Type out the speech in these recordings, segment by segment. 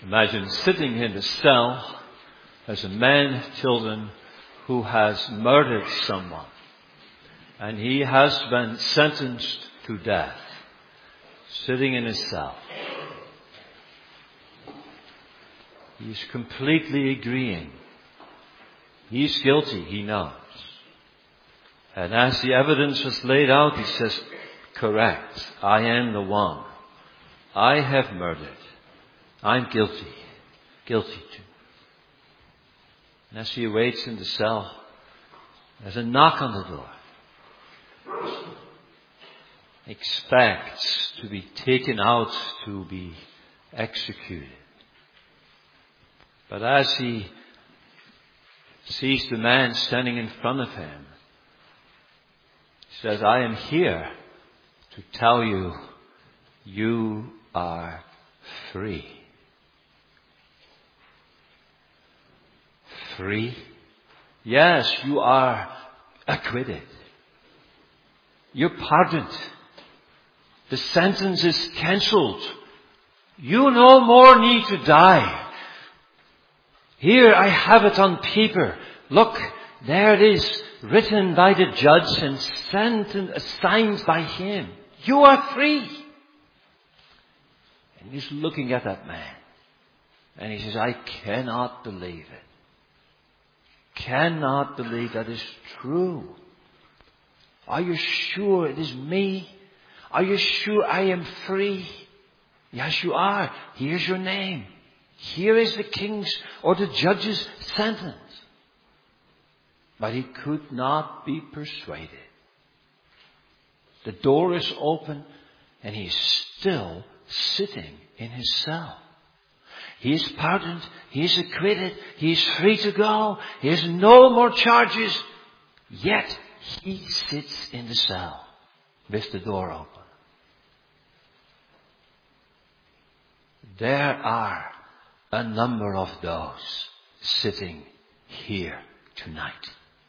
Imagine sitting in the cell as a man, children, who has murdered someone. And he has been sentenced to death. Sitting in his cell. He's completely agreeing. He's guilty, he knows. And as the evidence was laid out, he says, correct, I am the one. I have murdered. I'm guilty. Guilty too. And as he waits in the cell, there's a knock on the door. Expects to be taken out to be executed. But as he sees the man standing in front of him, he says, I am here to tell you, you are free. Free? Yes, you are acquitted. You're pardoned. The sentence is cancelled. You no more need to die. Here I have it on paper. Look, there it is, written by the judge and signed by him. You are free. And he's looking at that man. And he says, I cannot believe it. Cannot believe that is true. Are you sure it is me? Are you sure I am free? Yes, you are. Here's your name. Here is the king's or the judge's sentence. But he could not be persuaded. The door is open and he's still sitting in his cell. He is pardoned. He is acquitted. He is free to go. He has no more charges. Yet he sits in the cell with the door open. There are a number of those sitting here tonight.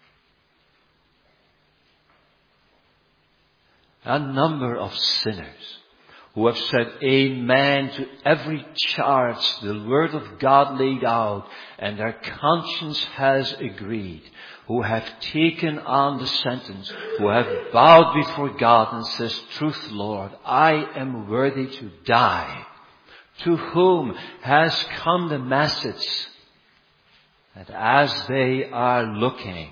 A number of sinners who have said amen to every charge the Word of God laid out, and their conscience has agreed, who have taken on the sentence, who have bowed before God and says, truth, Lord, I am worthy to die. To whom has come the message that as they are looking,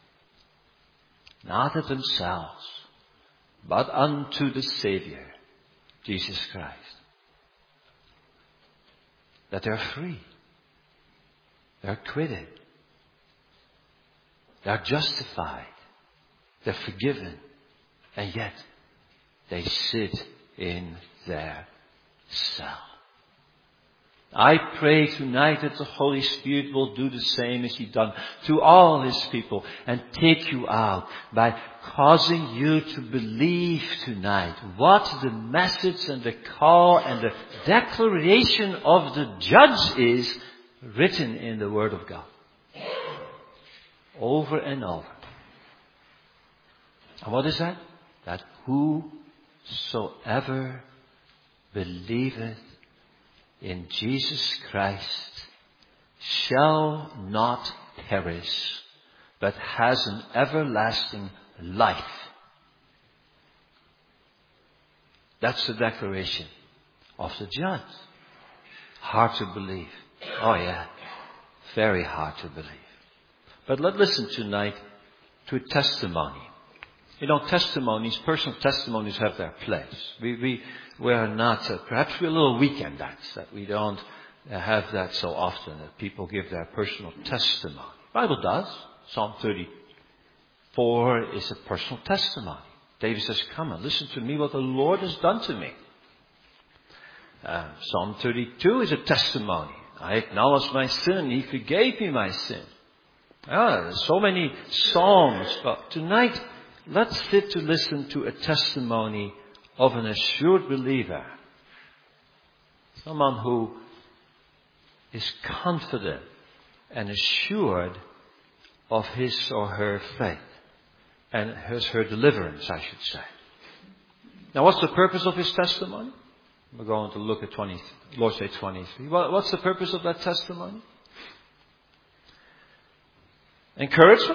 not at themselves, but unto the Savior, Jesus Christ, that they're free, they're acquitted, they're justified, they're forgiven, and yet they sit in their cell. I pray tonight that the Holy Spirit will do the same as He done to all His people and take you out by causing you to believe tonight what the message and the call and the declaration of the judge is written in the Word of God. Over and over. And what is that? That whosoever believeth in Jesus Christ shall not perish, but has an everlasting life. That's the declaration of the judge. Hard to believe. Oh yeah, very hard to believe. But let's listen tonight to a testimony. You know, testimonies, personal testimonies have their place. We're not, perhaps we're a little weak in that we don't have that so often, that people give their personal testimony. The Bible does. Psalm 34 is a personal testimony. David says, come and listen to me what the Lord has done to me. Psalm 32 is a testimony. I acknowledged my sin and He forgave me my sin. There's so many songs, but tonight let's sit to listen to a testimony of an assured believer. Someone who is confident and assured of his or her faith. And her deliverance, I should say. Now what's the purpose of his testimony? We're going to look at Lord's Day 23. What's the purpose of that testimony? Encouragement?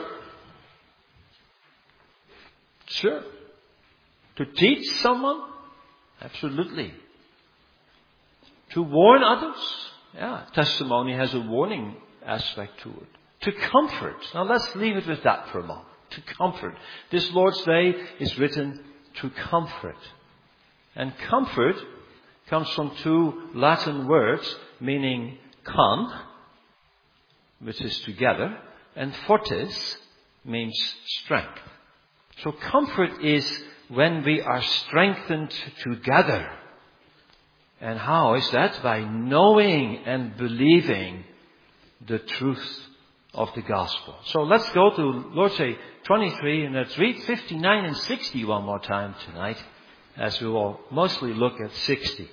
Sure. To teach someone? Absolutely. To warn others? Yeah, testimony has a warning aspect to it. To comfort. Now let's leave it with that for a moment. To comfort. This Lord's Day is written to comfort. And comfort comes from two Latin words meaning con, which is together, and fortis means strength. So comfort is when we are strengthened together. And how is that? By knowing and believing the truth of the gospel. So let's go to Lord's Day 23 and let's read 59 and 60 one more time tonight, as we will mostly look at 60.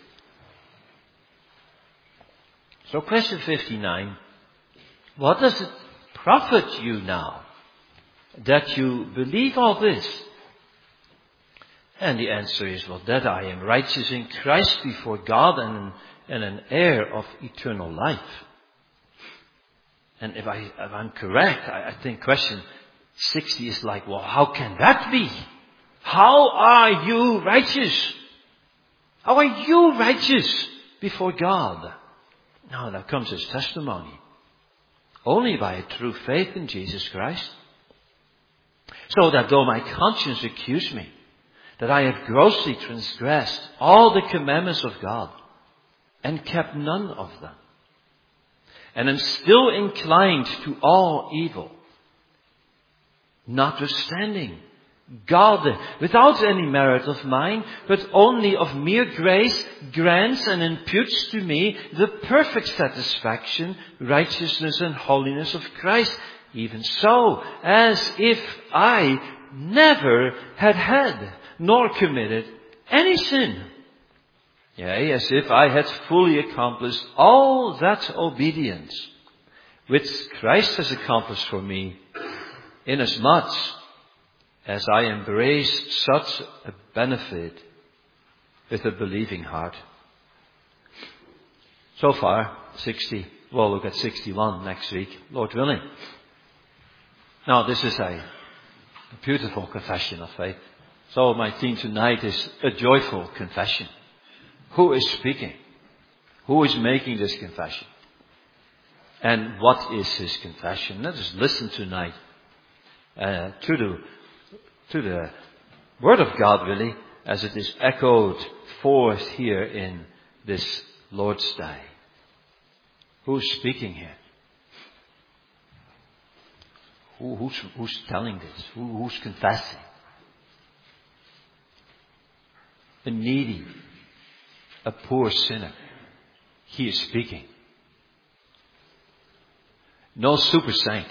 So question 59, what does it profit you now that you believe all this? And the answer is, well, that I am righteous in Christ before God and an heir of eternal life. And if I'm correct, I think question 60 is like, well, how can that be? How are you righteous? How are you righteous before God? Now that comes as testimony. Only by a true faith in Jesus Christ. So that though my conscience accuse me, that I have grossly transgressed all the commandments of God and kept none of them, and am still inclined to all evil, notwithstanding, God, without any merit of mine, but only of mere grace, grants and imputes to me the perfect satisfaction, righteousness and holiness of Christ, even so, as if I never had nor committed any sin. Yea, as if I had fully accomplished all that obedience which Christ has accomplished for me, inasmuch as I embrace such a benefit with a believing heart. So far, 60. We'll look at 61 next week, Lord willing. Now, this is a beautiful confession of faith. So my theme tonight is a joyful confession. Who is speaking? Who is making this confession? And what is his confession? Let us listen tonight to the Word of God, really, as it is echoed forth here in this Lord's Day. Who's speaking here? Who's telling this? Who's confessing? A needy, a poor sinner. He is speaking. No super saint.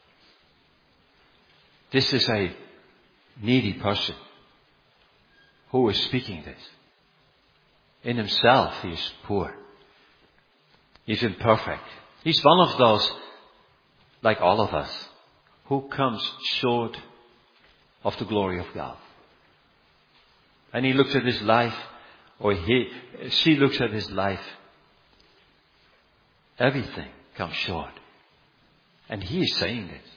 This is a needy person who is speaking this. In himself, he is poor. He's imperfect. He's one of those, like all of us, who comes short of the glory of God. And he looks at his life, or she looks at his life. Everything comes short. And he is saying this.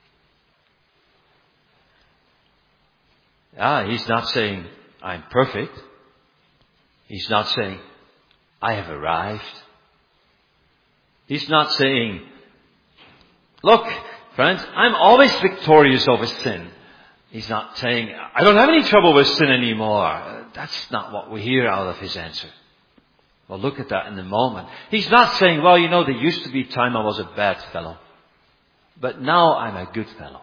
He's not saying, I'm perfect. He's not saying, I have arrived. He's not saying, look, friends, I'm always victorious over sin. He's not saying, I don't have any trouble with sin anymore. That's not what we hear out of his answer. We'll look at that in a moment. He's not saying, well, there used to be a time I was a bad fellow, but now I'm a good fellow.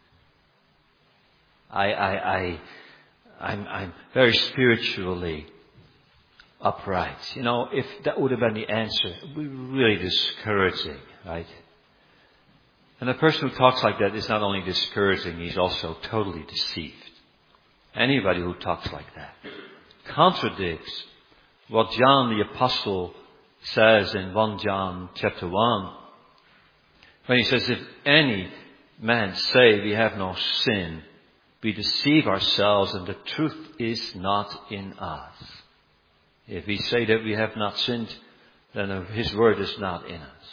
I'm very spiritually upright. If that would have been the answer, it would be really discouraging, right? And a person who talks like that is not only discouraging, he's also totally deceived. Anybody who talks like that contradicts what John the Apostle says in 1 John chapter 1. When he says, if any man say we have no sin, we deceive ourselves and the truth is not in us. If we say that we have not sinned, then His word is not in us.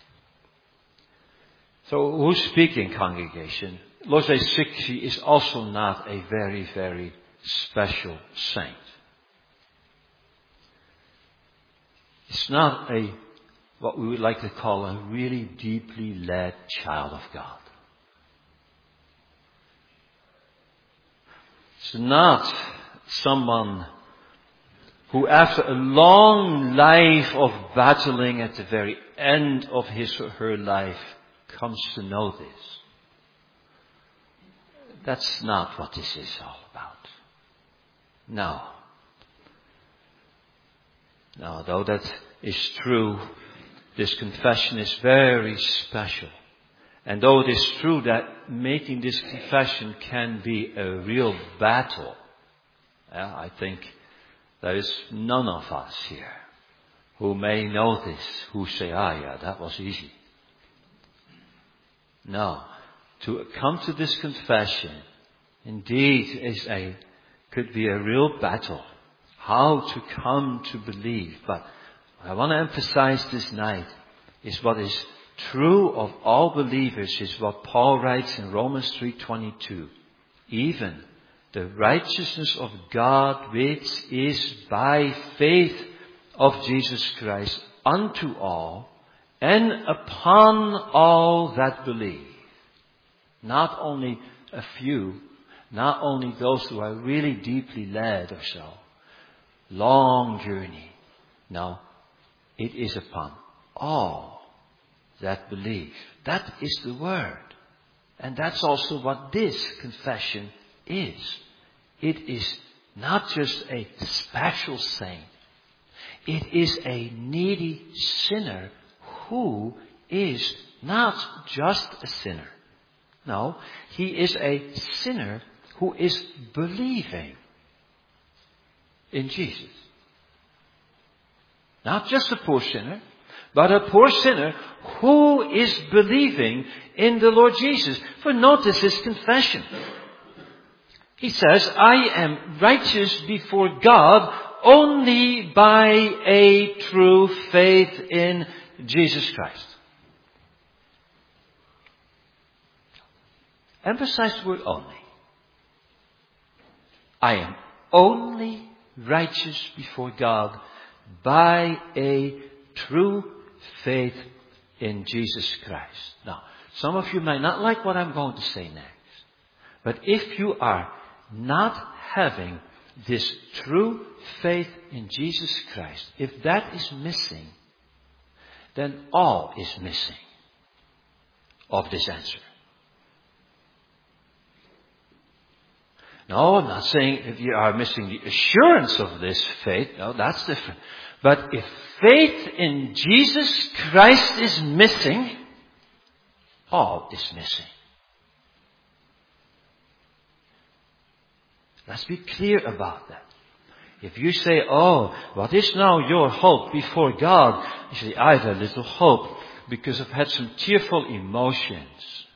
So who's speaking, congregation? Lord's Day 60 is also not a very, very special saint. It's not what we would like to call a really deeply led child of God. It's not someone who, after a long life of battling, at the very end of his or her life, comes to know this. That's not what this is all about. No, though that is true, this confession is very special. And though it is true that making this confession can be a real battle, I think there is none of us here who may know this, who say, that was easy. No, to come to this confession indeed could be a real battle. How to come to believe. But what I want to emphasize this night is what is true of all believers is what Paul writes in Romans 3:22. Even the righteousness of God which is by faith of Jesus Christ unto all and upon all that believe. Not only a few, not only those who are really deeply led or so. Long journey. No, it is upon all that believe. That is the word. And that's also what this confession is. It is not just a special saint. It is a needy sinner who is not just a sinner. No, he is a sinner who is believing in Jesus. Not just a poor sinner, but a poor sinner who is believing in the Lord Jesus. For notice his confession. He says, I am righteous before God only by a true faith in Jesus Christ. Emphasize the word only. I am only righteous before God by a true faith in Jesus Christ. Now, some of you might not like what I'm going to say next. But if you are not having this true faith in Jesus Christ, if that is missing, then all is missing of this answer. No, I'm not saying if you are missing the assurance of this faith. No, that's different. But if faith in Jesus Christ is missing, all is missing. Let's be clear about that. If you say, what is now your hope before God? You say, I have a little hope because I've had some tearful emotions.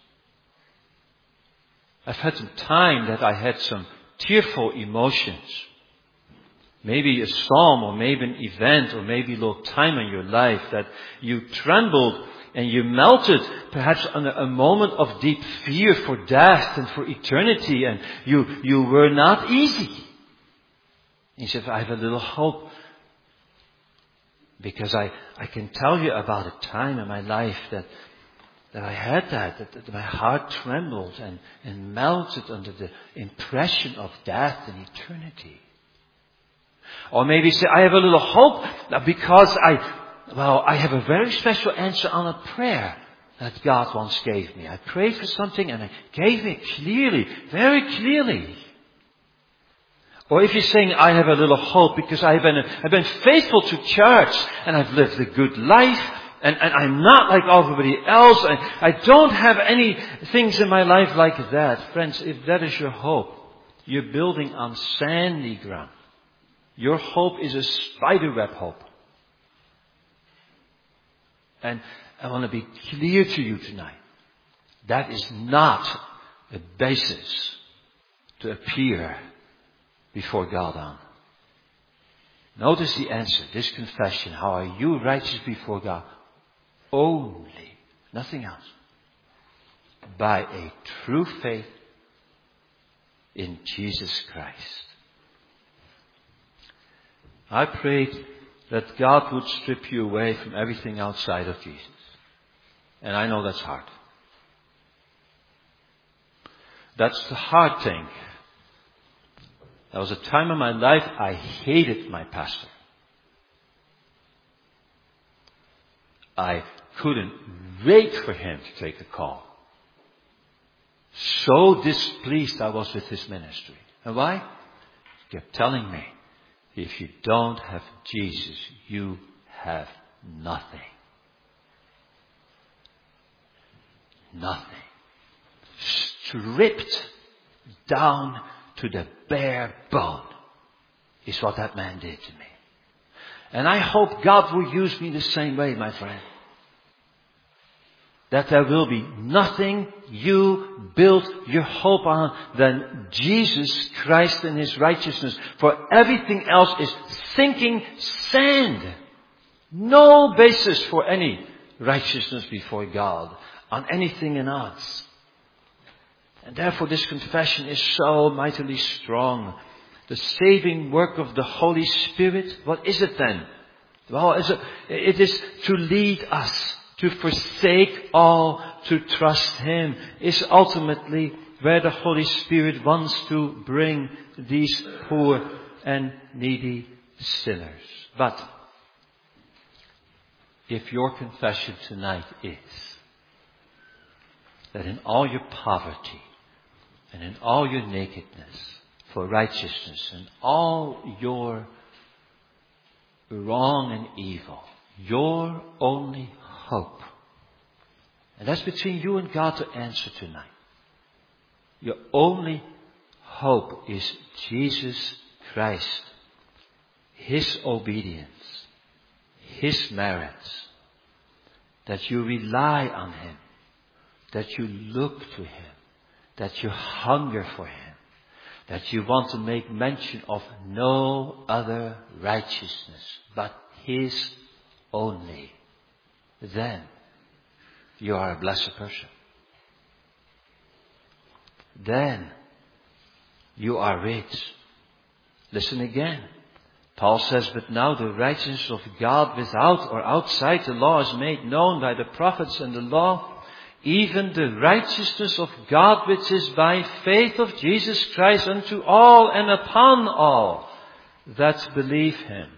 I've had some time that I had some tearful emotions. Maybe a psalm or maybe an event or maybe a little time in your life that you trembled and you melted perhaps under a moment of deep fear for death and for eternity, and you were not easy. He said, I have a little hope because I can tell you about a time in my life that I had that my heart trembled and melted under the impression of death and eternity. Or maybe say, I have a little hope because I have a very special answer on a prayer that God once gave me. I prayed for something and I gave it clearly, very clearly. Or if you're saying, I have a little hope because I've been faithful to church and I've lived a good life and I'm not like everybody else and I don't have any things in my life like that. Friends, if that is your hope, you're building on sandy ground. Your hope is a spiderweb hope. And I want to be clear to you tonight. That is not a basis to appear before God on. Notice the answer, this confession. How are you righteous before God? Only, nothing else, by a true faith in Jesus Christ. I prayed that God would strip you away from everything outside of Jesus. And I know that's hard. That's the hard thing. There was a time in my life I hated my pastor. I couldn't wait for him to take the call. So displeased I was with his ministry. And why? He kept telling me, if you don't have Jesus, you have nothing. Nothing. Stripped down to the bare bone is what that man did to me. And I hope God will use me the same way, my friend. That there will be nothing you build your hope on than Jesus Christ and His righteousness. For everything else is sinking sand. No basis for any righteousness before God on anything in us. And therefore this confession is so mightily strong. The saving work of the Holy Spirit, what is it then? Well, it is to lead us, to forsake all, to trust Him, is ultimately where the Holy Spirit wants to bring these poor and needy sinners. But if your confession tonight is that in all your poverty and in all your nakedness for righteousness and all your wrong and evil, your only hope, and that's between you and God to answer tonight. Your only hope is Jesus Christ, His obedience, His merits, that you rely on Him, that you look to Him, that you hunger for Him, that you want to make mention of no other righteousness but His only. Then you are a blessed person. Then you are rich. Listen again. Paul says, but now the righteousness of God without or outside the law is made known by the prophets and the law, even the righteousness of God which is by faith of Jesus Christ unto all and upon all that believe Him.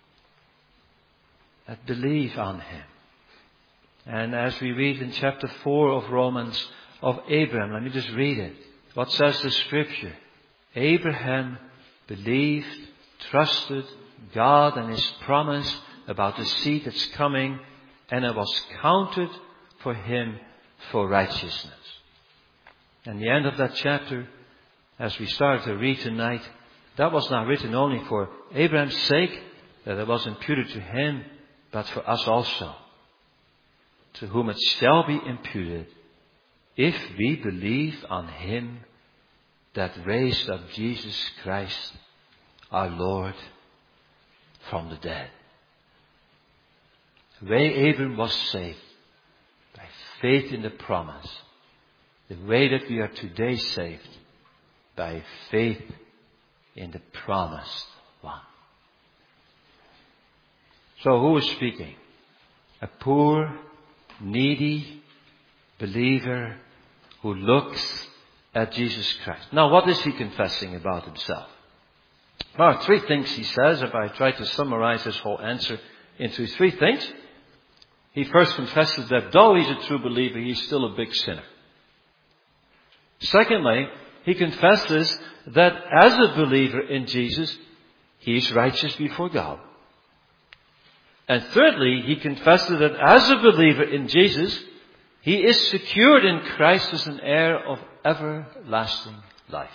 That believe on Him. And as we read in chapter 4 of Romans of Abraham, let me just read it. What says the Scripture? Abraham believed, trusted God and His promise about the seed that's coming, and it was counted for him for righteousness. And the end of that chapter, as we start to read tonight, that was not written only for Abraham's sake, that it was imputed to him, but for us also, to whom it shall be imputed, if we believe on Him that raised up Jesus Christ, our Lord, from the dead. The way Abraham was saved, by faith in the promise. The way that we are today saved, by faith in the promised one. So who is speaking? A poor, needy believer who looks at Jesus Christ. Now, what is he confessing about himself? Well, three things he says, if I try to summarize his whole answer into three things. He first confesses that though he's a true believer, he's still a big sinner. Secondly, he confesses that as a believer in Jesus, he's righteous before God. And thirdly, he confesses that as a believer in Jesus, he is secured in Christ as an heir of everlasting life.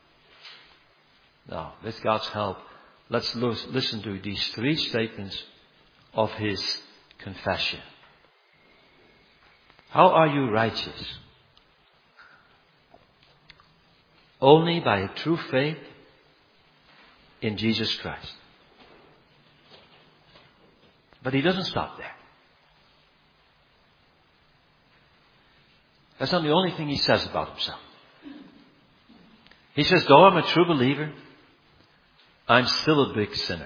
Now, with God's help, let's listen to these three statements of his confession. How are you righteous? Only by a true faith in Jesus Christ. But he doesn't stop there. That's not the only thing he says about himself. He says, though I'm a true believer, I'm still a big sinner.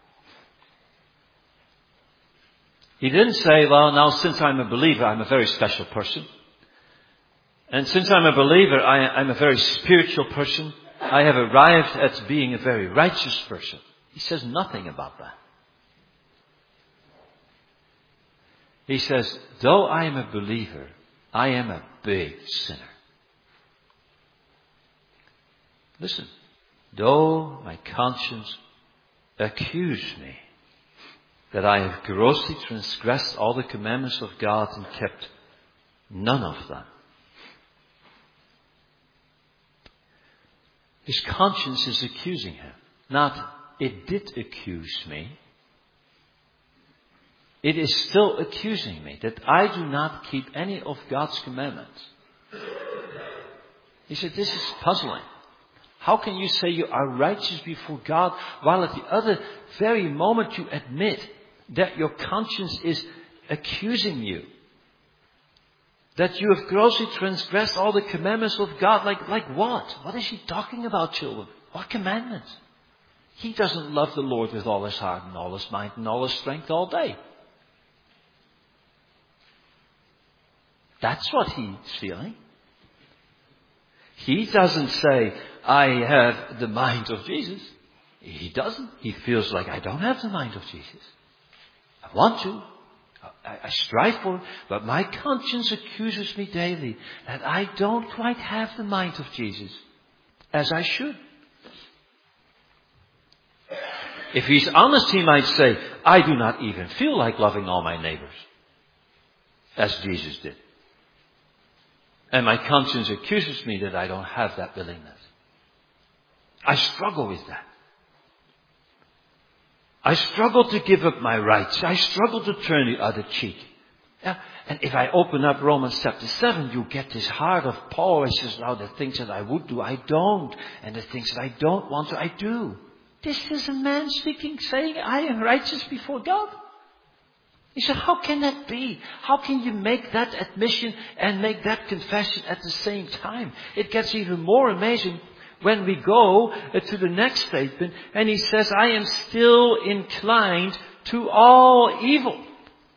He didn't say, well, now since I'm a believer, I'm a very special person. And since I'm a believer, I'm a very spiritual person. I have arrived at being a very righteous person. He says nothing about that. He says, though I am a believer, I am a big sinner. Listen, though my conscience accuse me that I have grossly transgressed all the commandments of God and kept none of them. His conscience is accusing him. Not, it did accuse me. It is still accusing me that I do not keep any of God's commandments. He said, this is puzzling. How can you say you are righteous before God while at the other very moment you admit that your conscience is accusing you? That you have grossly transgressed all the commandments of God. Like what? What is he talking about, children? What commandments? He doesn't love the Lord with all his heart and all his mind and all his strength all day. That's what he's feeling. He doesn't say, I have the mind of Jesus. He doesn't. He feels like, I don't have the mind of Jesus. I want to. I strive for it. But my conscience accuses me daily that I don't quite have the mind of Jesus as I should. If he's honest, he might say, I do not even feel like loving all my neighbors as Jesus did. And my conscience accuses me that I don't have that willingness. I struggle with that. I struggle to give up my rights. I struggle to turn the other cheek. Yeah. And if I open up Romans chapter 7, you get this heart of Paul. He says, now the things that I would do, I don't. And the things that I don't want to, I do. This is a man speaking, saying, I am righteous before God. He said, how can that be? How can you make that admission and make that confession at the same time? It gets even more amazing when we go to the next statement, and he says, I am still inclined to all evil.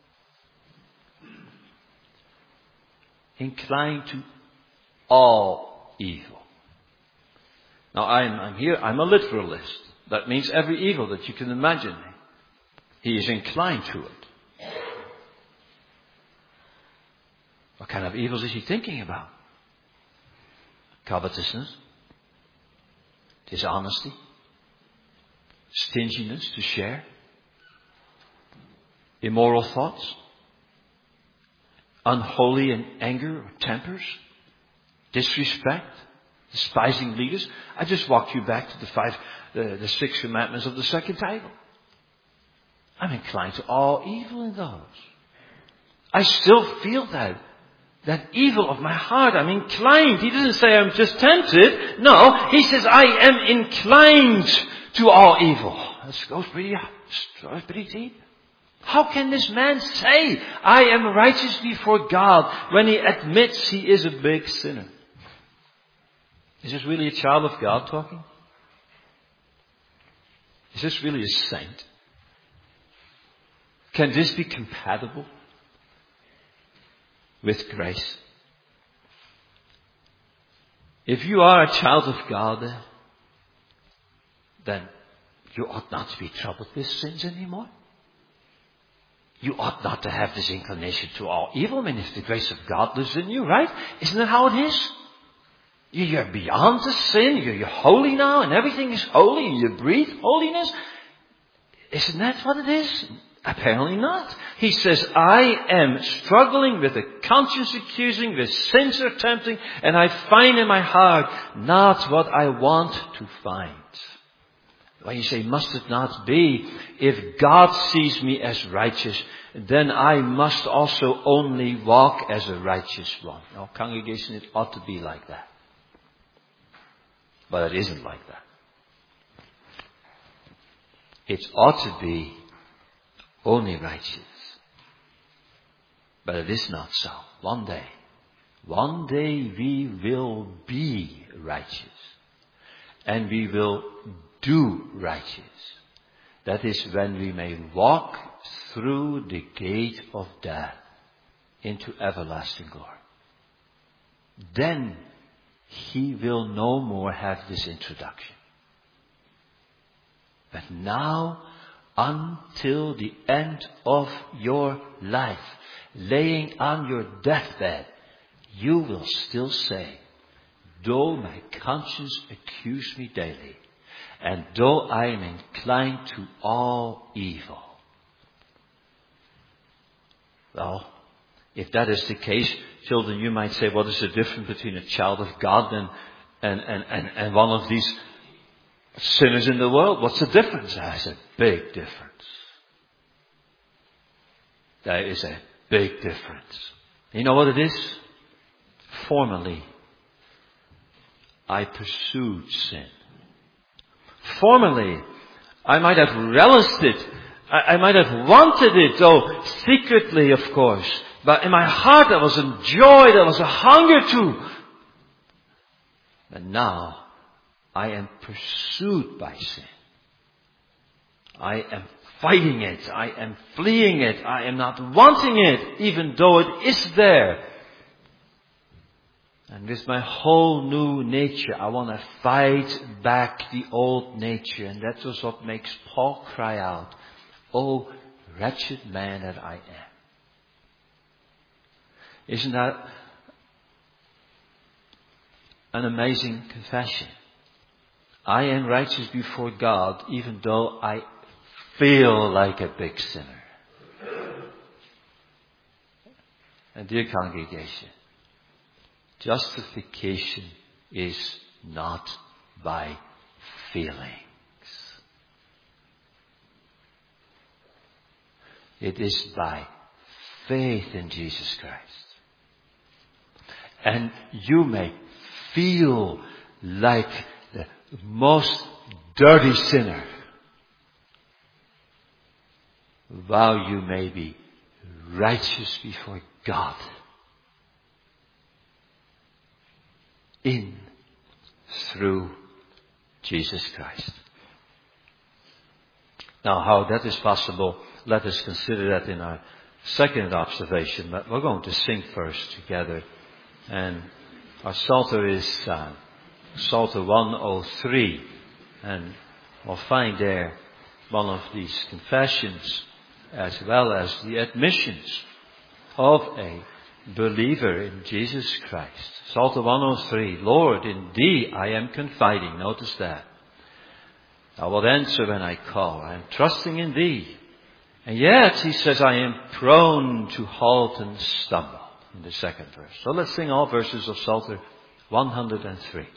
Inclined to all evil. Now I'm here, I'm a literalist. That means every evil that you can imagine. He is inclined to it. What kind of evils is he thinking about? Covetousness, dishonesty, stinginess to share, immoral thoughts, unholy and anger or tempers, disrespect, despising leaders. I just walked you back to the 6 commandments of the second table. I'm inclined to all evil in those. I still feel that evil of my heart. I'm inclined. He doesn't say I'm just tempted. No, he says I am inclined to all evil. This goes pretty deep. How can this man say I am righteous before God when he admits he is a big sinner? Is this really a child of God talking? Is this really a saint? Can this be compatible with grace? If you are a child of God, then you ought not to be troubled with sins anymore. You ought not to have this inclination to all evil. I mean, if the grace of God lives in you, right? Isn't that how it is? You're beyond the sin. You're holy now, and everything is holy, and you breathe holiness. Isn't that what it is? Apparently not. He says, I am struggling with a conscience accusing, with sins are tempting, and I find in my heart not what I want to find. When you say, must it not be? If God sees me as righteous, then I must also only walk as a righteous one. Now, congregation, it ought to be like that. But it isn't like that. It ought to be, only righteous. But it is not so. One day we will be righteous. And we will do righteous. That is when we may walk through the gate of death into everlasting glory. Then he will no more have this introduction. But now, until the end of your life, laying on your deathbed, you will still say, though my conscience accuse me daily, and though I am inclined to all evil. Well, if that is the case, children, you might say, what is the difference between a child of God and one of these sinners in the world? What's the difference? There's a big difference. There is a big difference. You know what it is? Formerly, I pursued sin. Formerly, I might have relished it. I might have wanted it, though secretly, of course. But in my heart, there was a joy, there was a hunger too. But now, I am pursued by sin. I am fighting it. I am fleeing it. I am not wanting it, even though it is there. And with my whole new nature, I want to fight back the old nature. And that was what makes Paul cry out, "Oh, wretched man that I am." Isn't that an amazing confession? I am righteous before God, even though I feel like a big sinner. And dear congregation, justification is not by feelings. It is by faith in Jesus Christ. And you may feel like the most dirty sinner, while you may be righteous before God in, through Jesus Christ. Now, how that is possible, let us consider that in our second observation. But we're going to sing first together. And our Psalter is Psalter 103. And we'll find there one of these confessions as well as the admissions of a believer in Jesus Christ. Psalter 103. Lord, in thee I am confiding. Notice that. I will answer when I call. I am trusting in thee. And yet, he says, I am prone to halt and stumble. In the second verse. So let's sing all verses of Psalter 103.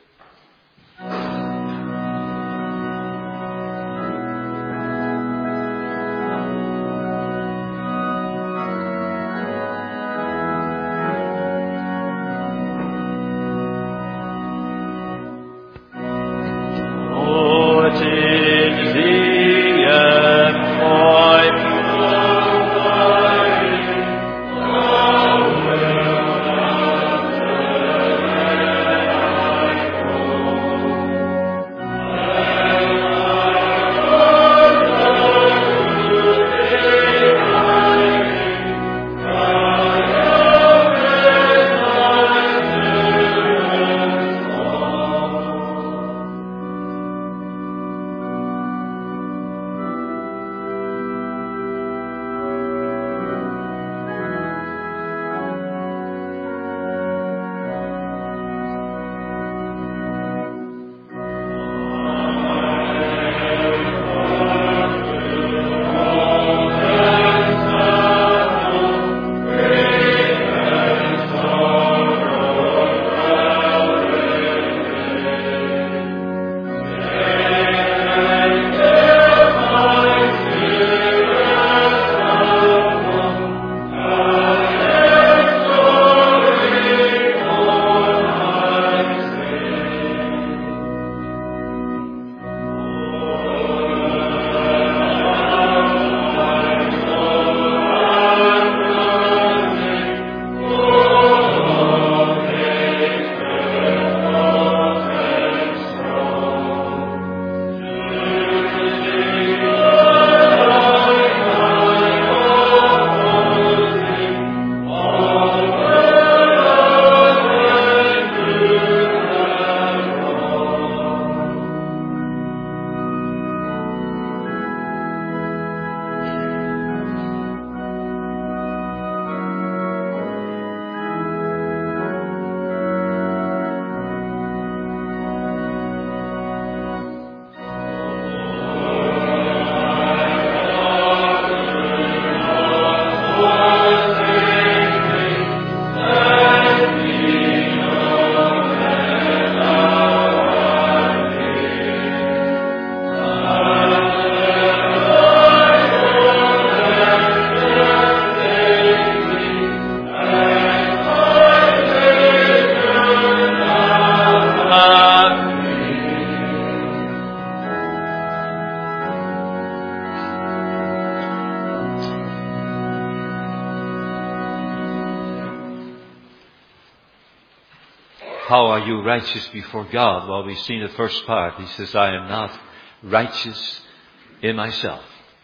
how are you righteous before God? Well, we've seen the first part. He says, I am not righteous in myself.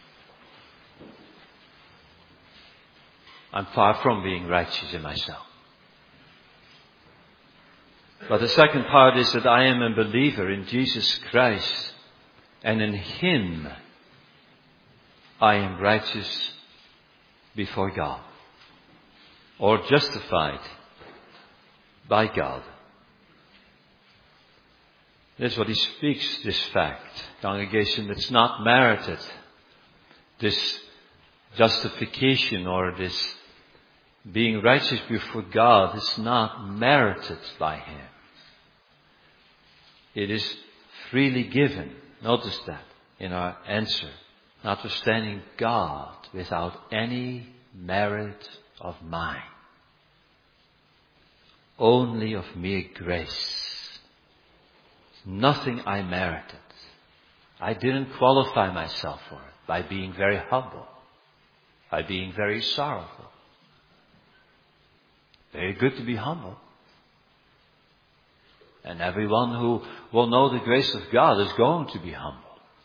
I'm far from being righteous in myself. But the second part is that I am a believer in Jesus Christ, and in Him I am righteous before God, or justified by God. That's what he speaks, this fact. Congregation, it's not merited. This justification or this being righteous before God is not merited by Him. It is freely given. Notice that in our answer. Notwithstanding God without any merit of mine. Only of mere grace. Nothing I merited. I didn't qualify myself for it by being very humble. By being very sorrowful. Very good to be humble. And everyone who will know the grace of God is going to be humble.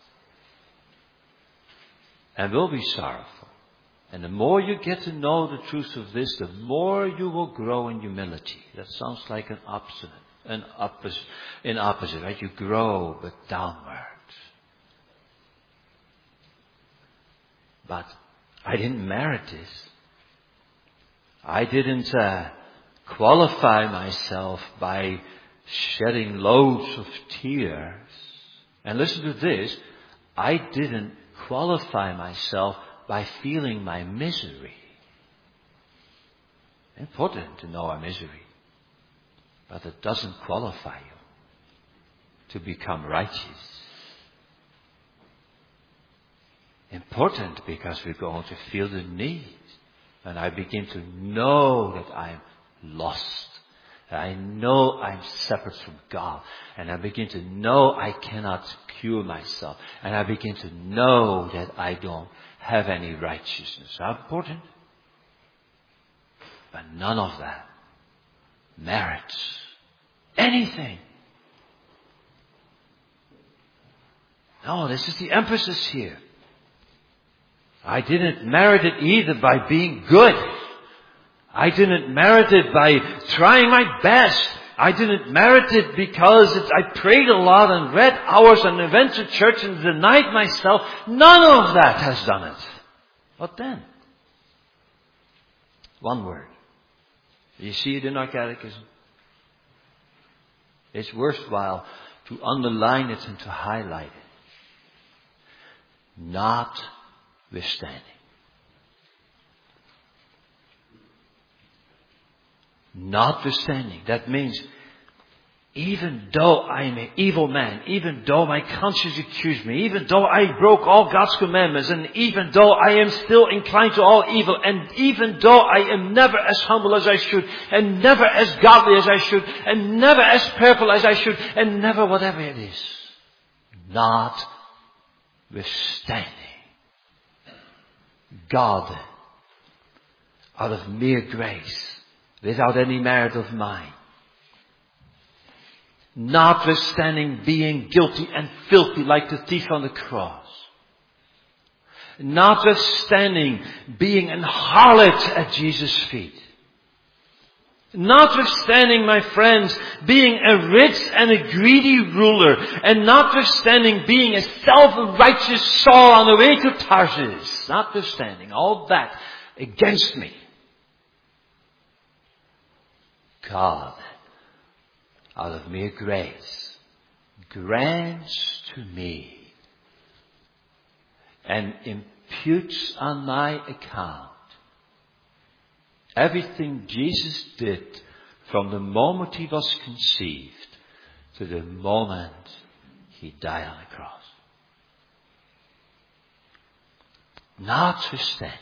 And will be sorrowful. And the more you get to know the truth of this, the more you will grow in humility. That sounds like an opposite, right? You grow, but downward. But I didn't merit this. I didn't qualify myself by shedding loads of tears. And listen to this. I didn't qualify myself by feeling my misery. Important to know our misery. But it doesn't qualify you to become righteous. Important because we're going to feel the need. And I begin to know that I'm lost. I know I'm separate from God. And I begin to know I cannot cure myself. And I begin to know that I don't have any righteousness. How important? But none of that merits anything. No, this is the emphasis here. I didn't merit it either by being good. I didn't merit it by trying my best. I didn't merit it because I prayed a lot and read hours and went to church and denied myself. None of that has done it. What then? One word. You see it in our catechism. It's worthwhile to underline it and to highlight it. Notwithstanding. Notwithstanding. That means even though I am an evil man, even though my conscience accused me, even though I broke all God's commandments, and even though I am still inclined to all evil, and even though I am never as humble as I should, and never as godly as I should, and never as prayerful as I should, and never whatever it is. Notwithstanding. God, out of mere grace, without any merit of mine, notwithstanding being guilty and filthy like the thief on the cross, notwithstanding being an harlot at Jesus' feet, notwithstanding, my friends, being a rich and a greedy ruler, and notwithstanding being a self-righteous Saul on the way to Tarsus, notwithstanding all that against me, God, out of mere grace, grants to me and imputes on my account everything Jesus did from the moment He was conceived to the moment He died on the cross. Notwithstanding,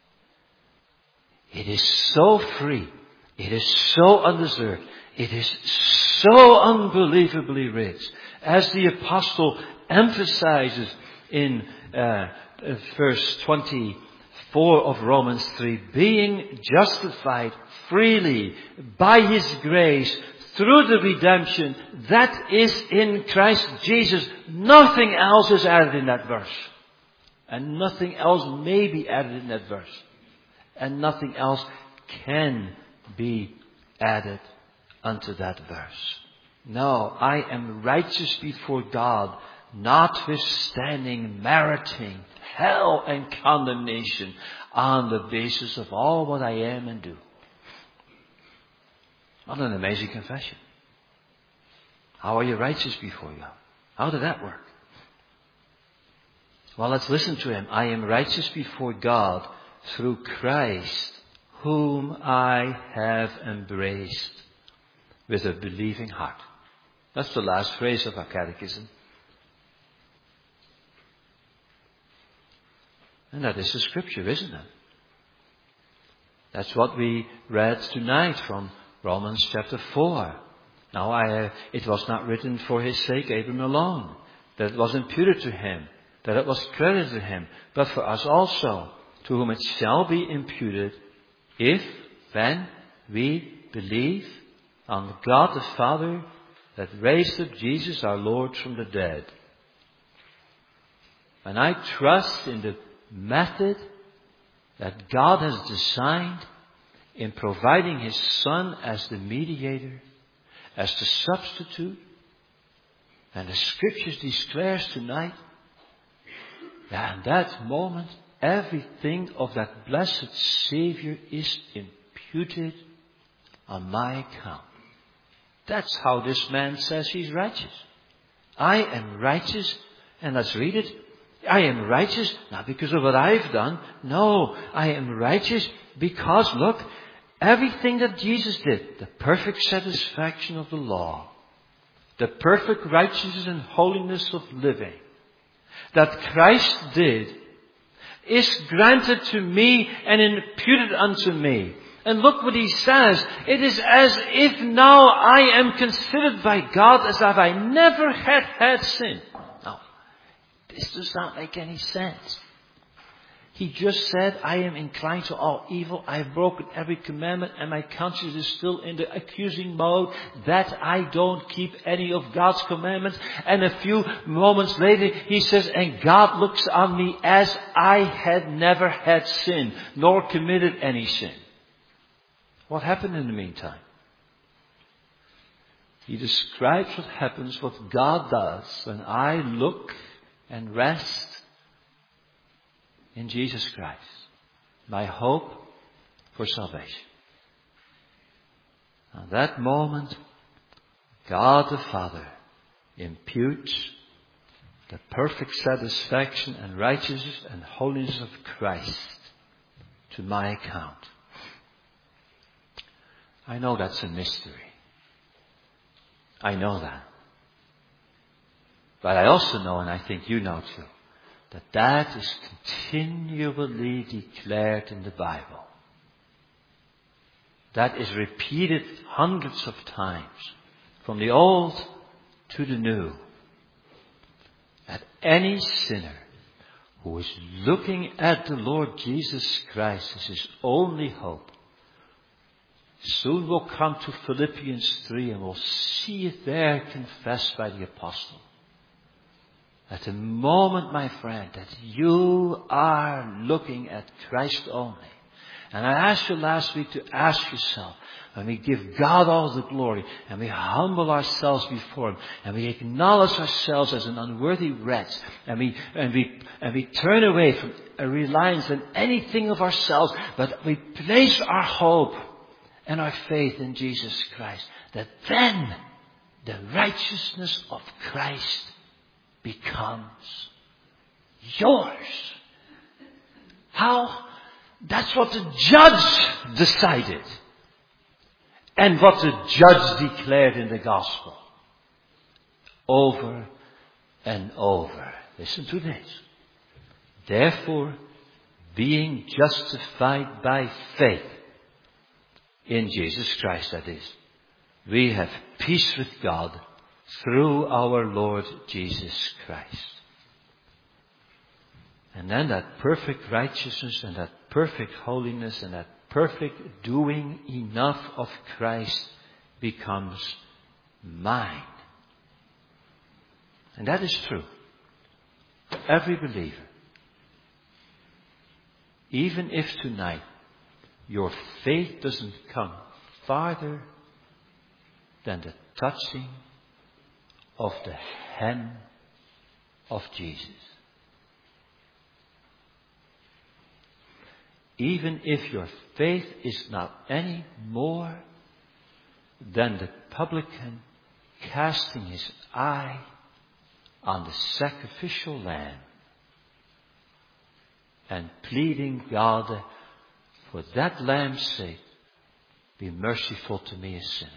it is so free. It is so undeserved. It is so unbelievably rich. As the apostle emphasizes in verse 24 of Romans 3, being justified freely by His grace through the redemption that is in Christ Jesus. Nothing else is added in that verse. And nothing else may be added in that verse. And nothing else can be added unto that verse. No, I am righteous before God, notwithstanding meriting hell and condemnation on the basis of all what I am and do. What an amazing confession. How are you righteous before God? How did that work? Well, let's listen to him. I am righteous before God through Christ, whom I have embraced with a believing heart. That's the last phrase of our catechism. And that is the scripture, isn't it? That's what we read tonight from Romans chapter 4. Now, it was not written for his sake, Abram alone, that it was imputed to him, that it was credited to him, but for us also, to whom it shall be imputed, if, when we believe on God the Father, that raised up Jesus our Lord from the dead. And I trust in the method that God has designed in providing His Son as the mediator, as the substitute. And the Scriptures declares tonight that in that moment everything of that blessed Savior is imputed on my account. That's how this man says he's righteous. I am righteous, and let's read it. I am righteous not because of what I've done. No, I am righteous because, look, everything that Jesus did, the perfect satisfaction of the law, the perfect righteousness and holiness of living, that Christ did, is granted to me and imputed unto me. And look what he says. It is as if now I am considered by God as if I never had sin. Now, this does not make any sense. He just said, I am inclined to all evil. I have broken every commandment, and my conscience is still in the accusing mode that I don't keep any of God's commandments. And a few moments later, he says, and God looks on me as I had never had sin, nor committed any sin. What happened in the meantime? He describes what happens, what God does when I look and rest in Jesus Christ, my hope for salvation. At that moment, God the Father imputes the perfect satisfaction and righteousness and holiness of Christ to my account. I know that's a mystery. I know that. But I also know, and I think you know too, that is continually declared in the Bible. That is repeated hundreds of times, from the Old to the New. That any sinner who is looking at the Lord Jesus Christ as his only hope soon will come to Philippians 3 and will see it there confessed by the apostle. At the moment, my friend, that you are looking at Christ only. And I asked you last week to ask yourself, when we give God all the glory and we humble ourselves before Him and we acknowledge ourselves as an unworthy wretch and we turn away from a reliance on anything of ourselves, but we place our hope and our faith in Jesus Christ, that then the righteousness of Christ becomes yours. How? That's what the judge decided. And what the judge declared in the gospel. Over and over. Listen to this. Therefore, being justified by faith in Jesus Christ, that is, we have peace with God through our Lord Jesus Christ. And then that perfect righteousness and that perfect holiness and that perfect doing enough of Christ becomes mine. And that is true for every believer. Even if tonight your faith doesn't come farther than the touching of the hem of Jesus. Even if your faith is not any more than the publican casting his eye on the sacrificial lamb and pleading, God, for that lamb's sake, be merciful to me, a sinner.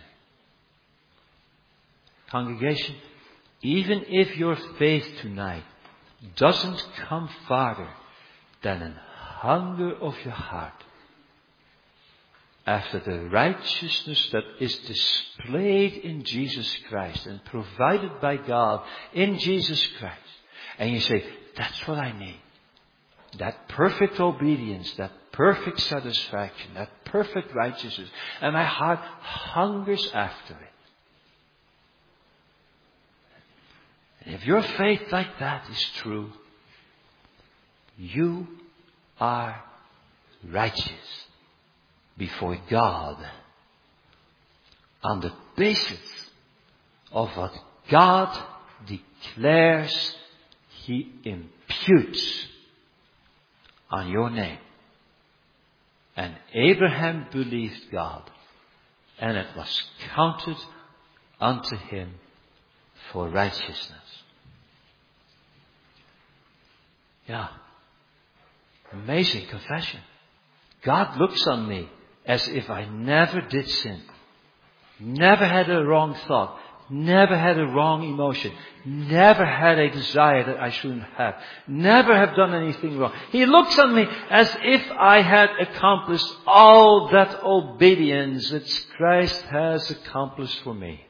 Congregation, even if your faith tonight doesn't come farther than an hunger of your heart after the righteousness that is displayed in Jesus Christ and provided by God in Jesus Christ, and you say, that's what I need. That perfect obedience, that perfect satisfaction, that perfect righteousness, and my heart hungers after it. And if your faith like that is true, you are righteous before God on the basis of what God declares He imputes on your name. And Abraham believed God, and it was counted unto him for righteousness. Yeah. Amazing confession. God looks on me as if I never did sin. Never had a wrong thought. Never had a wrong emotion. Never had a desire that I shouldn't have. Never have done anything wrong. He looks on me as if I had accomplished all that obedience that Christ has accomplished for me.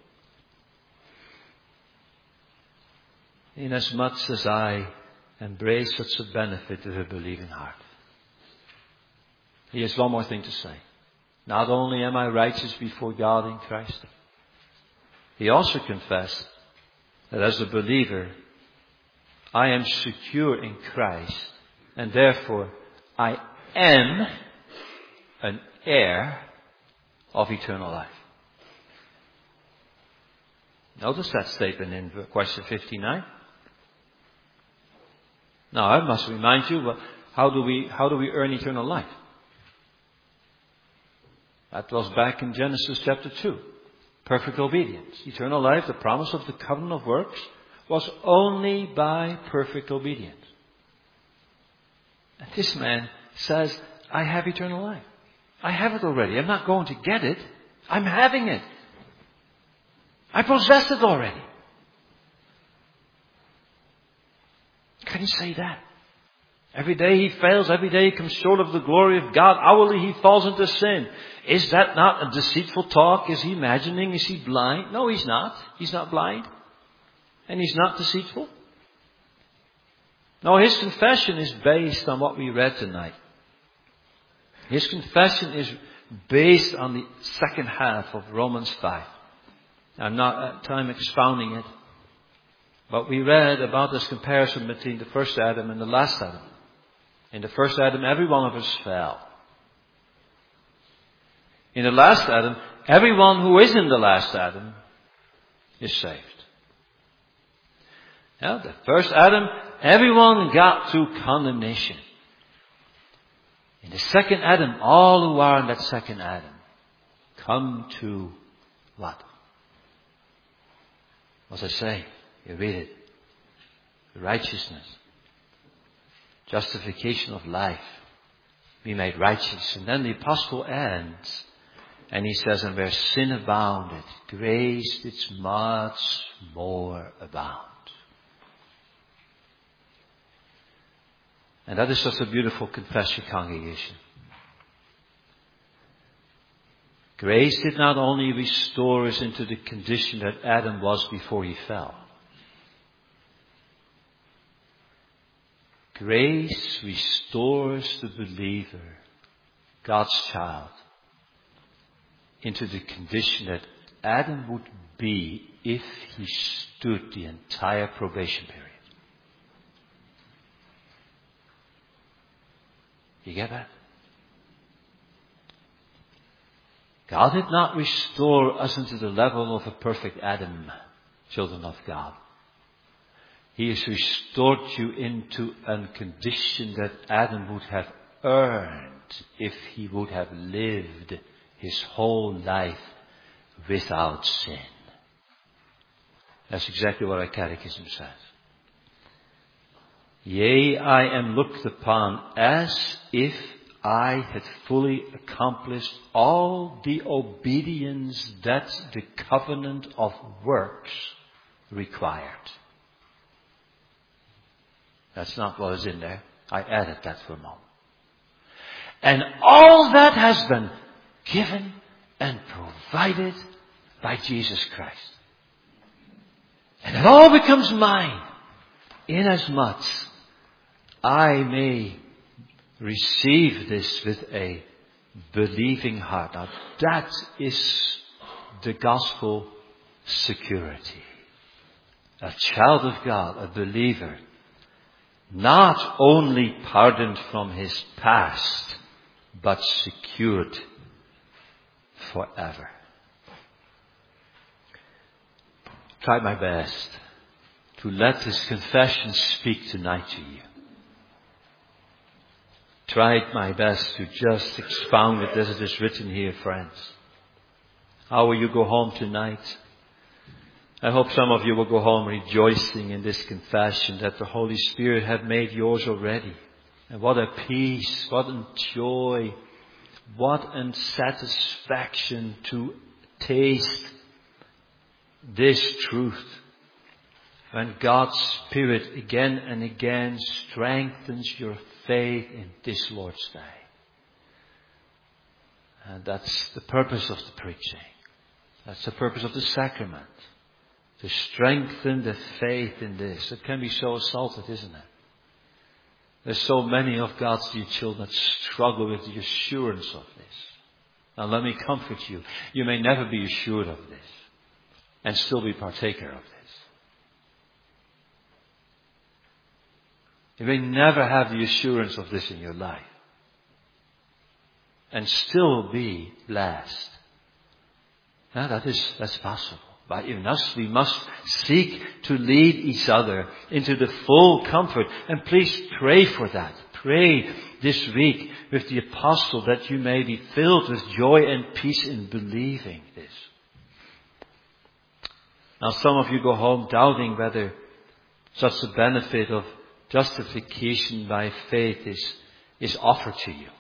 Inasmuch as I embrace such a benefit of a believing heart. He has one more thing to say. Not only am I righteous before God in Christ, he also confessed that as a believer, I am secure in Christ, and therefore I am an heir of eternal life. Notice that statement in question 59. Now, I must remind you, how do we earn eternal life? That was back in Genesis chapter 2. Perfect obedience. Eternal life, the promise of the covenant of works, was only by perfect obedience. And this man says, I have eternal life. I have it already. I'm not going to get it. I'm having it. I possess it already. Can he say that? Every day he fails. Every day he comes short of the glory of God. Hourly he falls into sin. Is that not a deceitful talk? Is he imagining? Is he blind? No, he's not. He's not blind. And he's not deceitful. No, his confession is based on what we read tonight. His confession is based on the second half of Romans 5. I'm not at time expounding it. But we read about this comparison between the first Adam and the last Adam. In the first Adam, every one of us fell. In the last Adam, everyone who is in the last Adam is saved. Now, the first Adam, everyone got to condemnation. In the second Adam, all who are in that second Adam come to what? What's I say? You read it. Righteousness. Justification of life. Be made righteous. And then the apostle ends. And he says, and where sin abounded, grace did much more abound. And that is such a beautiful confession, congregation. Grace did not only restore us into the condition that Adam was before he fell. Grace restores the believer, God's child, into the condition that Adam would be if he stood the entire probation period. You get that? God did not restore us into the level of a perfect Adam, children of God. He has restored you into a condition that Adam would have earned if he would have lived his whole life without sin. That's exactly what our catechism says. Yea, I am looked upon as if I had fully accomplished all the obedience that the covenant of works required. That's not what is in there. I added that for a moment. And all that has been given and provided by Jesus Christ. And it all becomes mine, inasmuch I may receive this with a believing heart. Now that is the gospel security. A child of God, a believer, not only pardoned from his past, but secured forever. Tried my best to let this confession speak tonight to you. Tried my best to just expound it as it is written here, friends. How will you go home tonight? I hope some of you will go home rejoicing in this confession that the Holy Spirit had made yours already. And what a peace, what a joy, what a satisfaction to taste this truth. When God's Spirit again and again strengthens your faith in this Lord's Day. And that's the purpose of the preaching. That's the purpose of the sacrament. To strengthen the faith in this. It can be so assaulted, isn't it? There's so many of God's dear children that struggle with the assurance of this. Now let me comfort you. You may never be assured of this and still be partaker of this. You may never have the assurance of this in your life and still be blessed. Now that's possible. By even us, we must seek to lead each other into the full comfort. And please pray for that. Pray this week with the apostle that you may be filled with joy and peace in believing this. Now some of you go home doubting whether such a benefit of justification by faith is offered to you.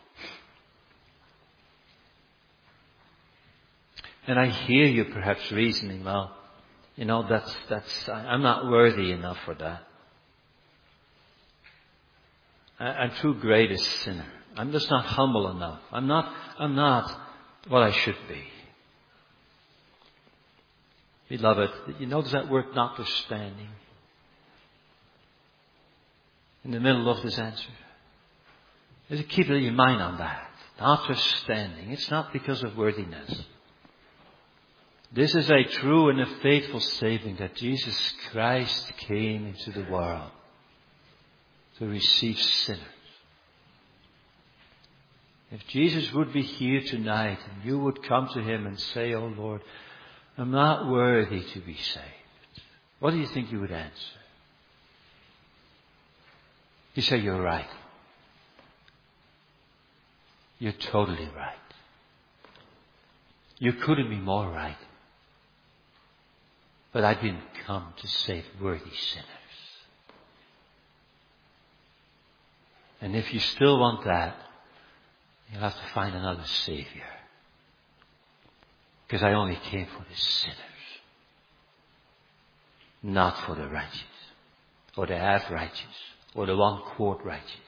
And I hear you perhaps reasoning, well, I'm not worthy enough for that. I'm too great a sinner. I'm just not humble enough. I'm not what I should be. Beloved, you notice that word notwithstanding in the middle of this answer. Just keep your mind on that. Notwithstanding. It's not because of worthiness. This is a true and a faithful statement that Jesus Christ came into the world to receive sinners. If Jesus would be here tonight and you would come to Him and say, "Oh Lord, I'm not worthy to be saved," what do you think you would answer? You say, "You're right. You're totally right. You couldn't be more right. But I didn't come to save worthy sinners." And if you still want that, you'll have to find another Savior. Because I only came for the sinners. Not for the righteous. Or the half righteous. Or the 1/4 righteous.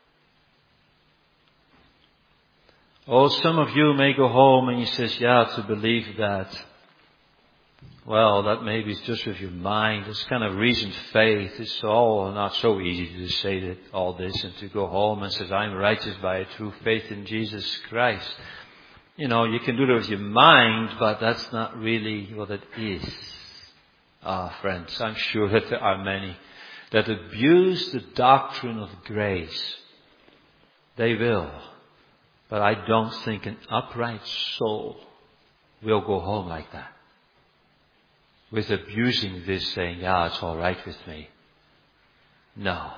Oh, some of you may go home and you says, "Yeah, to believe that. Well, that maybe is just with your mind. It's kind of reasoned faith. It's all not so easy to say that all this and to go home and says, I'm righteous by a true faith in Jesus Christ." You can do that with your mind, but that's not really what it is. Friends, I'm sure that there are many that abuse the doctrine of grace. They will. But I don't think an upright soul will go home like that. With abusing this, saying, it's all right with me. No.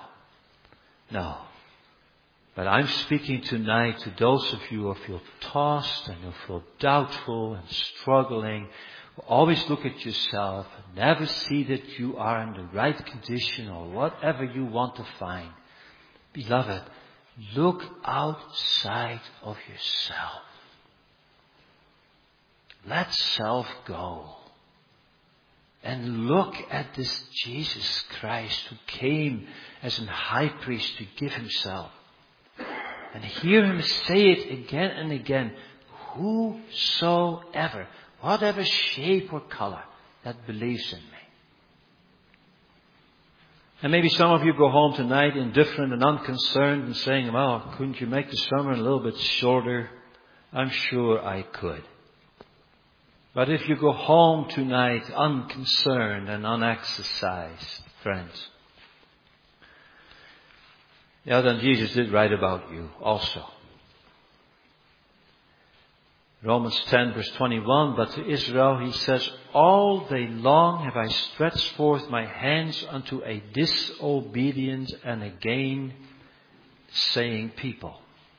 But I'm speaking tonight to those of you who feel tossed and who feel doubtful and struggling. Who always look at yourself and never see that you are in the right condition or whatever you want to find. Beloved, look outside of yourself. Let self go. And look at this Jesus Christ who came as a high priest to give himself. And hear him say it again and again. Whosoever, whatever shape or color, that believes in me. And maybe some of you go home tonight indifferent and unconcerned and saying, well, couldn't you make the sermon a little bit shorter? I'm sure I could. But if you go home tonight unconcerned and unexercised, friends, then Jesus did write about you also. Romans 10 verse 21, but to Israel he says, all day long have I stretched forth my hands unto a disobedient and a gainsaying people.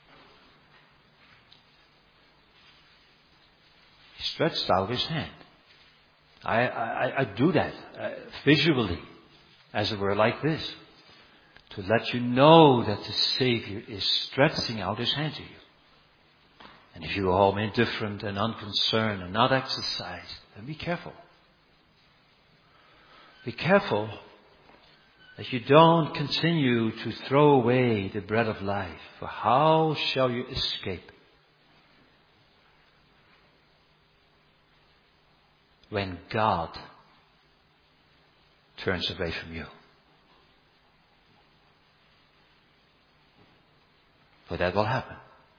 He stretched out his hand. I do that visually, as it were, like this, to let you know that the Savior is stretching out his hand to you. And if you go home indifferent and unconcerned and not exercised, then be careful. Be careful that you don't continue to throw away the bread of life. For how shall you escape when God turns away from you? For that will happen.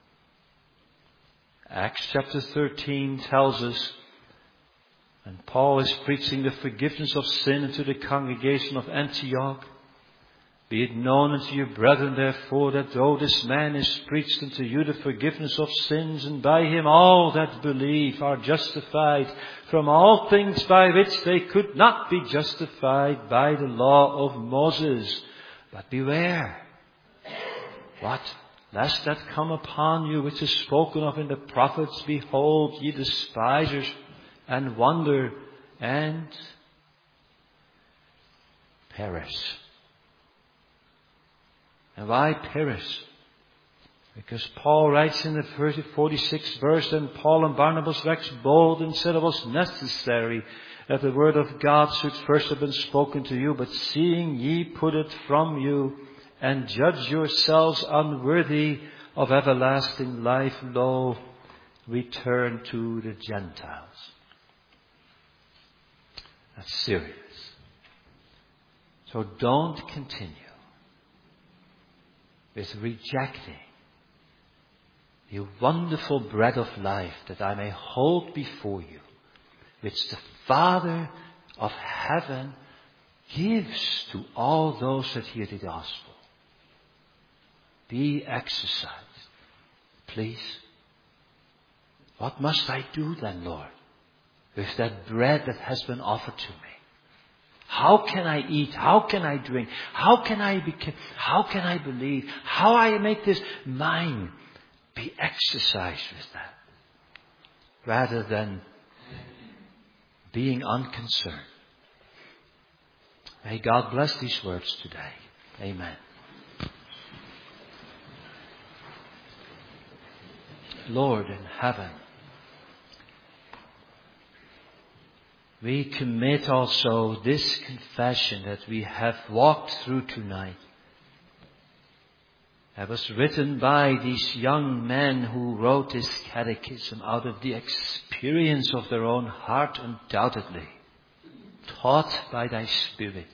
Acts chapter 13 tells us, and Paul is preaching the forgiveness of sin unto the congregation of Antioch. Be it known unto you, brethren, therefore, that though this man is preached unto you the forgiveness of sins, and by him all that believe are justified from all things by which they could not be justified by the law of Moses. But beware. What? Lest that come upon you which is spoken of in the prophets, behold, ye despisers, and wonder, and perish. And why perish? Because Paul writes in the 46th verse, and Paul and Barnabas waxed bold and said it was necessary that the word of God should first have been spoken to you, but seeing ye put it from you, and judge yourselves unworthy of everlasting life, lo, return to the Gentiles. That's serious. So don't continue with rejecting the wonderful bread of life that I may hold before you, which the Father of heaven gives to all those that hear the gospel. Be exercised, please. What must I do then, Lord, with that bread that has been offered to me? How can I eat? How can I drink? How can I believe? How I make this mine? Be exercised with that, rather than being unconcerned. May God bless these words today. Amen. Lord in heaven, we commit also this confession that we have walked through tonight. That was written by these young men who wrote this catechism out of the experience of their own heart, undoubtedly, taught by thy Spirit.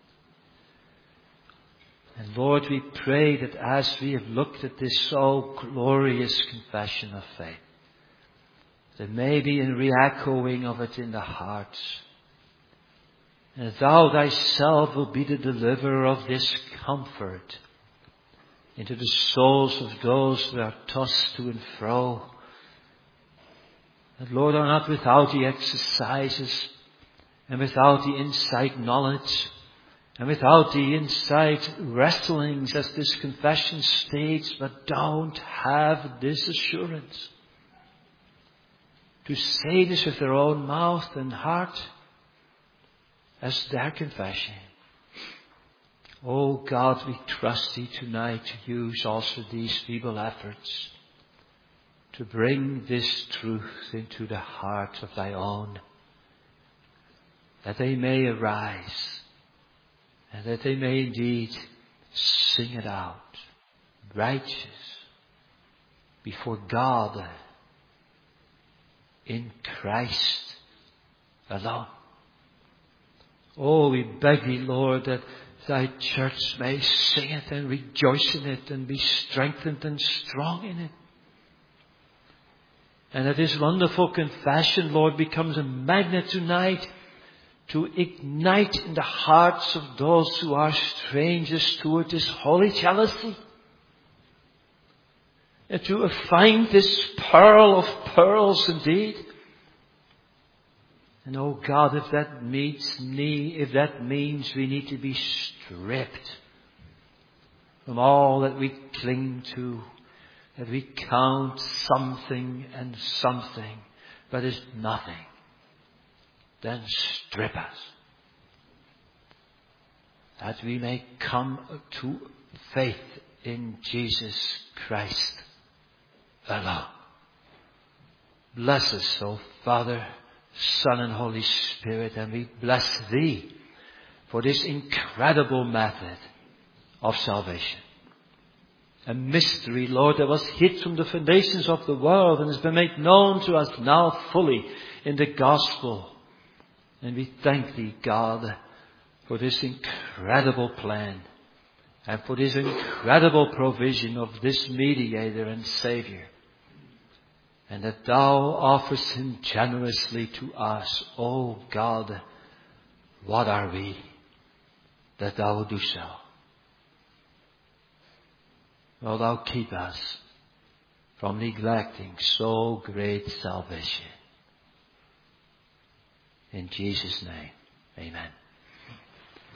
And Lord, we pray that as we have looked at this so glorious confession of faith, There may be a re-echoing of it in the hearts. And Thou Thyself will be the deliverer of this comfort into the souls of those that are tossed to and fro. That, Lord, are not without the exercises and without the inside knowledge and without the inside wrestlings as this confession states, but don't have this assurance to say this with their own mouth and heart as their confession. Oh God, we trust Thee tonight to use also these feeble efforts to bring this truth into the heart of Thy own, that they may arise and that they may indeed sing it out, righteous before God in Christ alone. Oh, we beg Thee, Lord, that Thy church may sing it and rejoice in it and be strengthened and strong in it. And that this wonderful confession, Lord, becomes a magnet tonight to ignite in the hearts of those who are strangers toward this holy jealousy. And to find this pearl of pearls indeed. And oh God, if that means we need to be stripped from all that we cling to, that we count something and something, but is nothing, then strip us, that we may come to faith in Jesus Christ alone. Bless us, O Father, Son and Holy Spirit, and we bless Thee for this incredible method of salvation. A mystery, Lord, that was hid from the foundations of the world and has been made known to us now fully in the gospel. And we thank Thee, God, for this incredible plan and for this incredible provision of this mediator and Savior. And that Thou offerest Him generously to us. Oh God, what are we that Thou will do so? Will Thou keep us from neglecting so great salvation. In Jesus' name, amen.